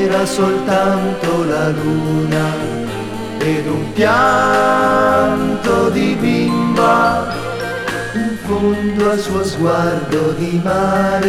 c'era soltanto la luna ed un pianto di bimba in fondo al suo sguardo di mare.